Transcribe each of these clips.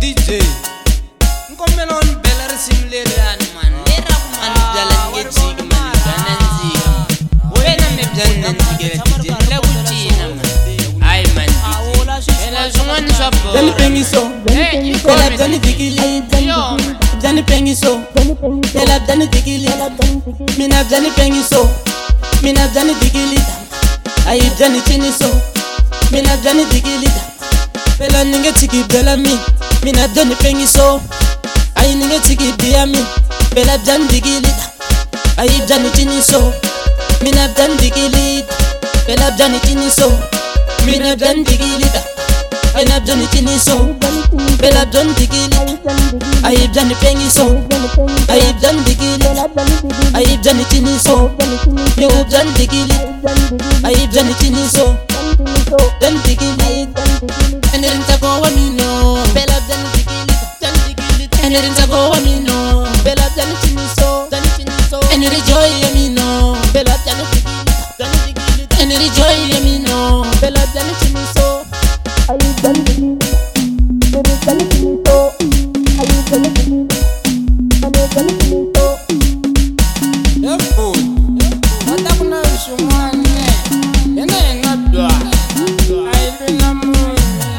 DJ nkombela unibhela risimlelani man lera man dala ngejiki man dananzika wena mebyana nzikela DJ la kucina man ay man DJ ela zungani swapho Dani pengiso Ela dani dikili Dani pengiso Ela dani dikili Mina dani pengiso Mina dani dikili Ayi dani chiniso Mina dani dikili Bela ninge tiki bela mi Mina dani pengiso Ayi ninge tiki biya mi Bela dani dikili Ayi dani chiniso Mina dani dikili Bela dani chiniso Mina dani dikili I not done it in his soul. Well, I've done the killing. I have done the pengy soul. I have done the killing. I have done it in his soul. You have done the killing. I have done it in his soul. Done the killing. And then to go on me no. Well, I've done the killing. And then to go on me no. Well, I've done it in his soul. And you rejoy me no. Well, I've done the killing. And you rejoy me no. Well, I've done it in his soul. Are you done with me? Are you done with me? So, are you done with me? Are you done with me? So, yeah, fool. What happened to someone? You know you're not dry. I remember.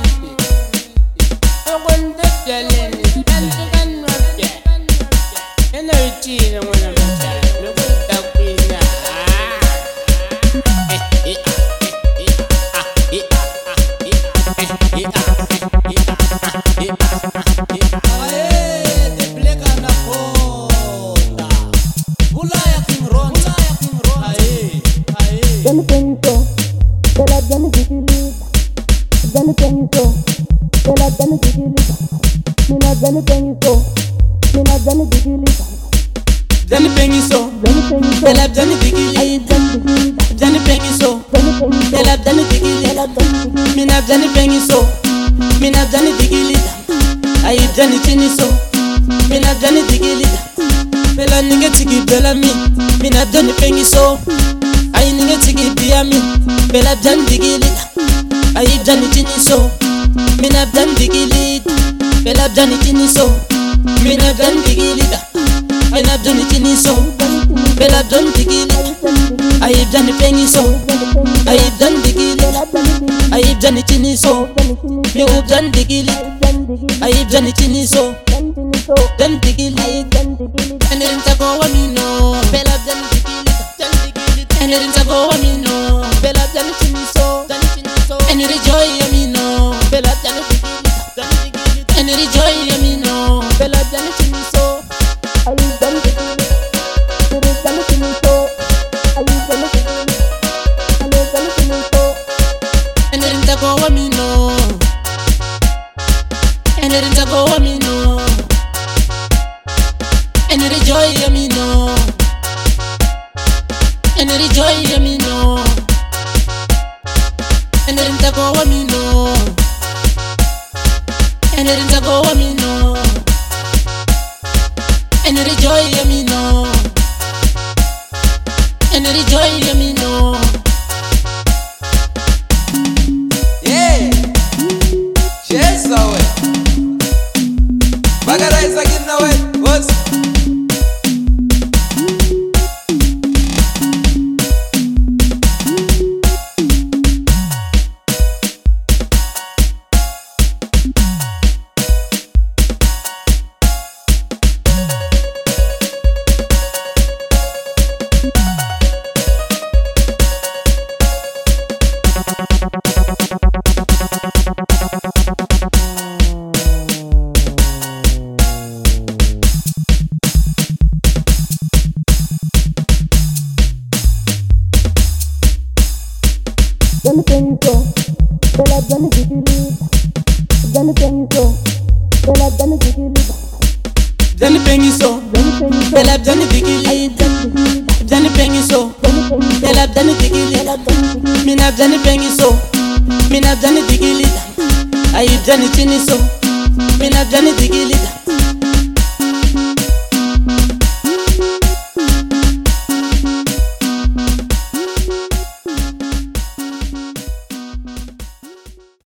I want to tell you, and you can not get. You know it's easy when I'm a child. Look at that queen now. Dani pengiso, ela dani dikili. Dani pengiso, ela dani dikili. Mina dani pengiso, mina dani dikili. Dani pengiso, ela dani dikili. Dani pengiso, ela dani dikili. Mina dani pengiso, mina dani dikili. Ayi dani chiniso, mina dani dikili. Bela ninge tiki bela mi, mina dani pengiso. Ayi ninge tiki biya mi, bela dani dikili. Ayi dani chiniso, mina dani dikili. Bela dani chiniso, mina dani dikili. Ayi na dani chiniso, bela dani dikili. Ayi dani pengiso, ayi dani dikili. Ayi dani chiniso, you dani dikili. Ayi dani chiniso, dani dikili. And then to go on me no, bela dani dikili. And then to go on me no, bela dani chiniso, and you rejoy me no, bela dani dikili. And you rejoy me no, bela dani chiniso. Ayi dani dikili. Dani chiniso, ayi dani dikili. And you dani chiniso. And then to go on me no. And then to go on me no. And you rejoy me no. And you rejoy me no. And then to go on me no. And then to go on me no. And you rejoy me no. And you rejoy me no. Yeah, yes, so Bagara is again now. What's Dani pengiso, ela dani dikili. Dani pengiso, ela dani dikili. Dani pengiso, ela dani dikili. Dani pengiso, ela dani dikili. Mina dani pengiso, mina dani dikili. Ayi dani chiniso, mina dani dikili.